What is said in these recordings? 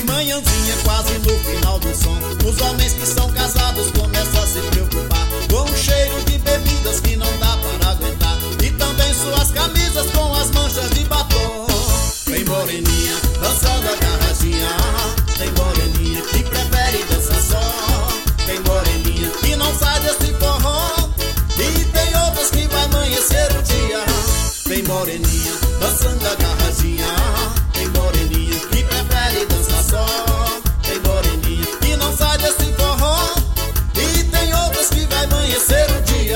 manhãzinha, quase no final do som, os homens que são casados começam a se preocupar com o cheiro de bebidas que não dá para aguentar, e também suas camisas com as manchas de batom. Tem moreninha dançando agarradinha, tem moreninha que prefere dançar só, tem moreninha que não sai desse forró, e tem outras que vai amanhecer o dia. Tem moreninha dançando agarradinha, tem moreninha que prefere dançar só, tem moreninha que não sai desse forró, e tem outras que vai amanhecer o dia.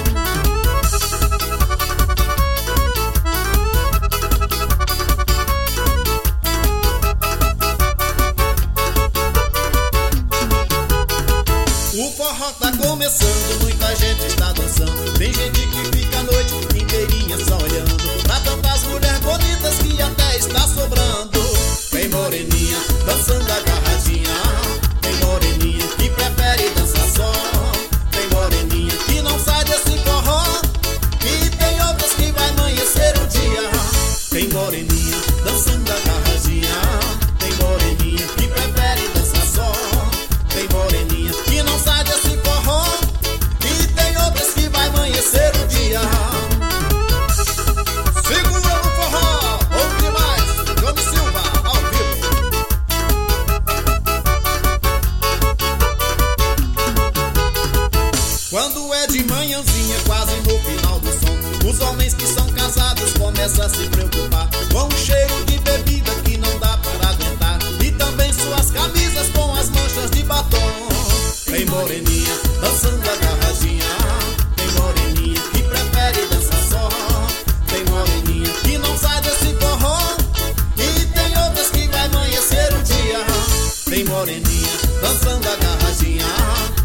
O forró tá começando, muita gente está dançando, tem gente que fica a noite inteirinha só olhando pra tantas mulheres bonitas que até está sobrando. Tem moreninha dançando agarradinha, tem moreninha que prefere dançar só, tem moreninha que não sai desse forró, e tem outras que vai amanhecer o dia. Tem moreninha dançando agarradinha, tem moreninha que prefere dançar só, tem moreninha que não sai desse forró, e tem outras que vai amanhecer o dia. Segura no forró, ou demais, Johnny Silva, ao vivo. Quando é de manhãzinha, quase no final do som, os homens que são casados começam a se preocupar com o cheiro de bebida que não dá para aguentar, e também suas camisas com as manchas de batom. Tem moreninha dançando agarradinha, tem moreninha que prefere dançar só, tem moreninha que não sai desse forró, e tem outras que vai amanhecer o dia. Tem moreninha dançando agarradinha,